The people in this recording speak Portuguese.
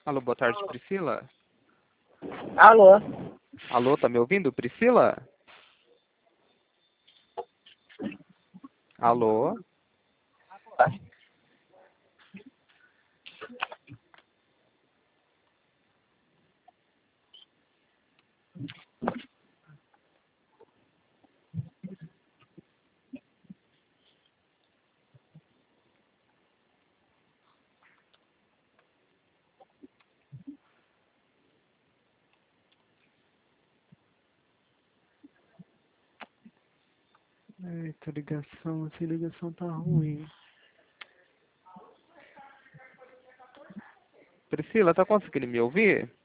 Alô, boa tarde, Priscila. Alô? Alô, tá me ouvindo, Priscila? Alô? Eita, essa ligação tá ruim. Priscila, tá conseguindo me ouvir?